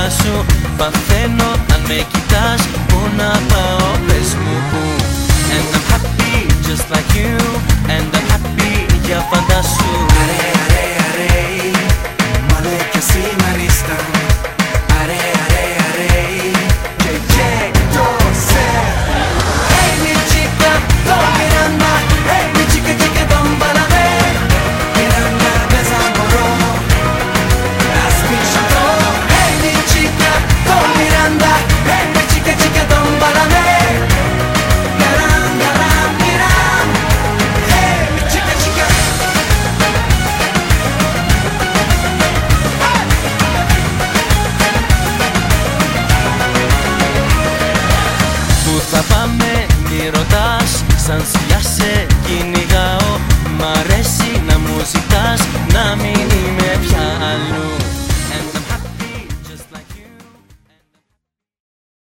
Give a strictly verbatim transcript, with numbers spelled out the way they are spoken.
σου παθαίνω αν με κοιτάς. Πού να πάω, πες μου πού. And I'm happy just like you. And I'm happy, για φαντάσου. Αρέ, αρέ, αρέ, μάλλον κι εσύ μ' αρίσταν. Αρέ, αρέ, αρέ, και και το σε. Hey mi chica, don Miranda. Hey mi chica, chica, don Balame. Miranda, desamoró. Las mi chateau. Hey mi chica, don Miranda. Hey mi chica, chica, don Balame. Garam, garam, miram. Hey mi chica, chica. Πού θα πάμε μη ρωτάς, σαν σκιά σε